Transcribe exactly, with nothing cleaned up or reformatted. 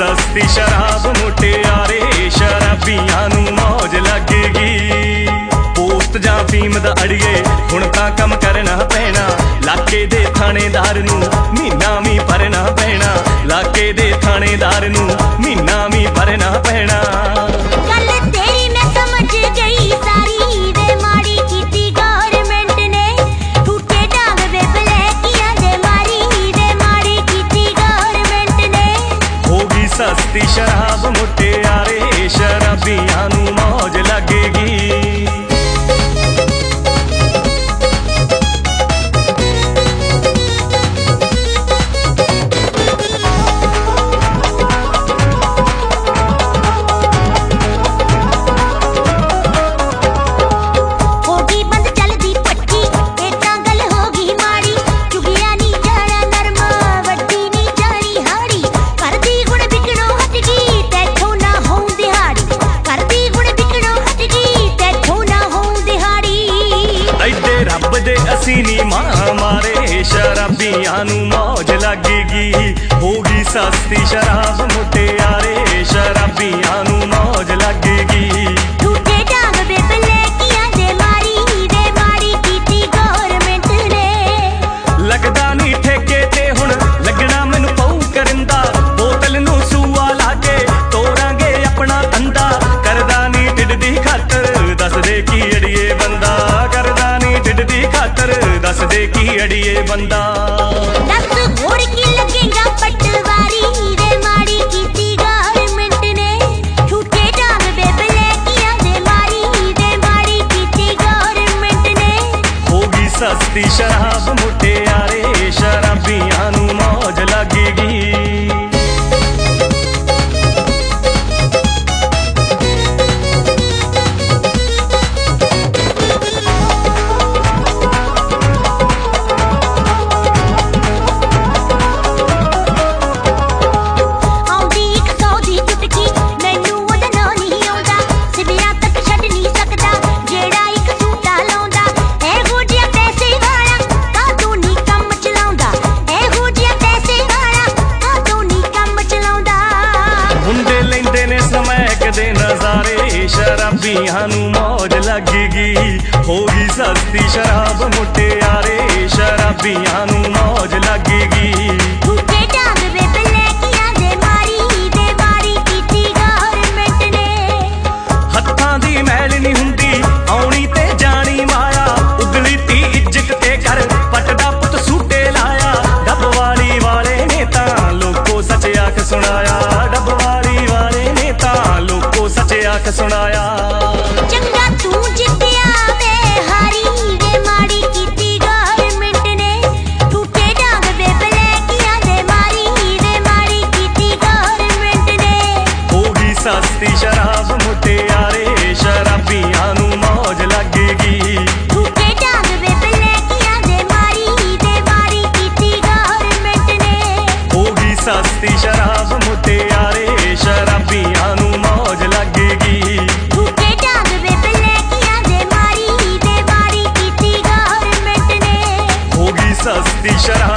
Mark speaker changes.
Speaker 1: सस्ती शराब मुटियारे शराबियां नू मौज लगेगी। पोस्ट जां फीम दा अड़िए हुण तां कम करना पैना, लाके दे थानेदार नू महीना भी भरना पैना, लाके दे थानेदार नू महीना भी भरना पैना। सस्ती शराब मुटियारे शराबियां नू मौज लगेगी। रब दे असी नी मां मारे शराबियां नू मौज लगेगी। होगी सस्ती शराब मुटियारे शराबियां नू मौज लगेगी।
Speaker 2: झूठे डांग बेबलैकियां दे मारी दे मारी कीती गवर्नमेंट ने।
Speaker 1: लगदा नी ठेके ते हुण लगना मैनू पऊ करिंदा, बोतल नू सूआ लाके तोड़ांगे अपना धंधा। करदा नी ढिड दी खातर दस दे की अड़िए बंदा, करदा दी खातर दस दे की अड़िए बंदा।
Speaker 2: दस होर की लगेगा पटवारी दे माड़ी कीती गवर्नमेंट ने। झूठे डांग बेबलैकियां दे मारी दे माड़ी कीती गवर्नमेंट ने।
Speaker 1: होगी सस्ती शराब मुटियारे शराबियां नू मौज लगेगी। दे नजारे शराबियां नू मौज लगेगी। होगी सस्ती शराब मुटियारे शराबियां नू मौज लगेगी।
Speaker 2: झूठे डांग बेबलैकियां दे मारी दे मारी कीती गवर्नमेंट ने।
Speaker 1: हत्थां दी मैल नी हुंदी आउणी ते जानी माया, उगली ती इज्जत ते कर पटदा पुत सूटे लाया। डबवाली वाले ने तां लोको सच आख सुनाया, डबवाली वाले ने तां लोको सच आख सुनाया।
Speaker 2: चंगा तू जित्तिया वे हारी वे माड़ी कीती गवर्नमेंट ने। झूठे डांग बेबलैकियां दे मारी वे माड़ी कीती गवर्नमेंट ने।
Speaker 1: होगी सस्ती शराब मुटियारे शराबियां नू मौज लगेगी।
Speaker 2: झूठे डांग बेबलैकियां दे मारी वे माड़ी कीती गवर्नमेंट ने।
Speaker 1: होगी सस्ती शराब मुटियारे शराबियां नू मौज लगेगी।
Speaker 2: झूठे डांग बेबलैकियां दे मारी वे माड़ी कीती गवर्नमेंट ने।
Speaker 1: होगी सस्ती शराब